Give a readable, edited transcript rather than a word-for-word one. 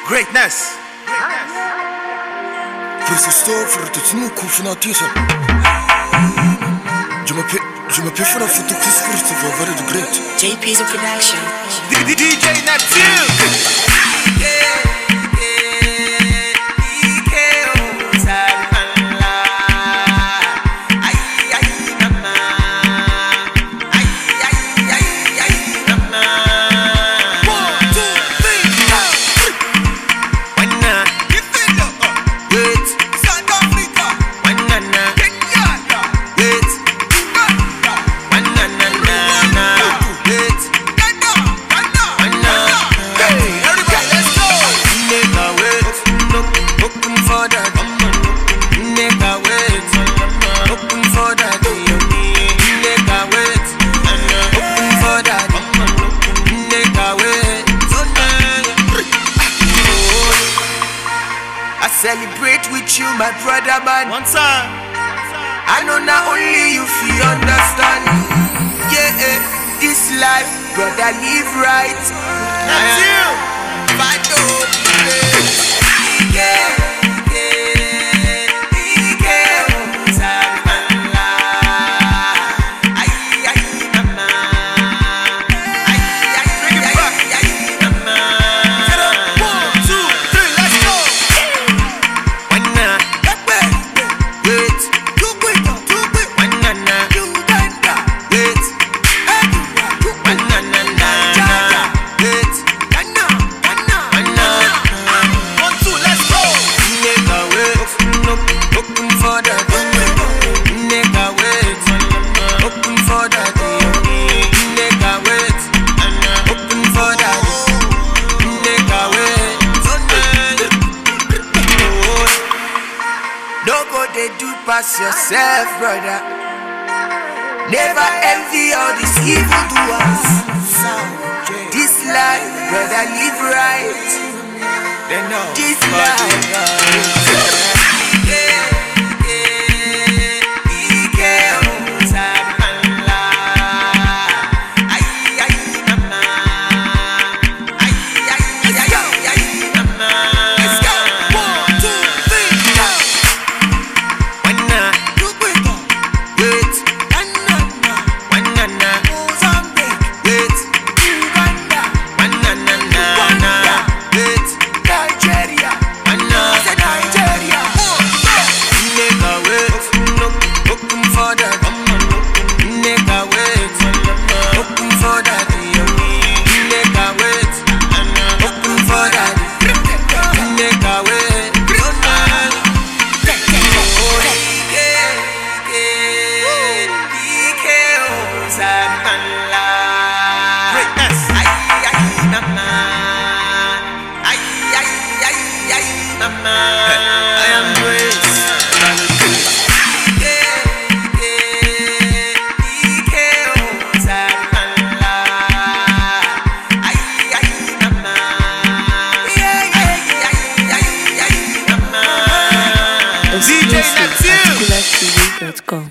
Greatness. Preso sto för att nu kufna tisa. Je m'appelle för att få till skurt för vad det great. JP's a production. DJ Neptune. Celebrate with you, my brother, man. One time. I know not only you feel understand. Yeah, this life, brother, live right. That's you. Fight do pass yourself, brother. Never envy all these evil doers. This life, brother, live right. This life. DJ Neptune.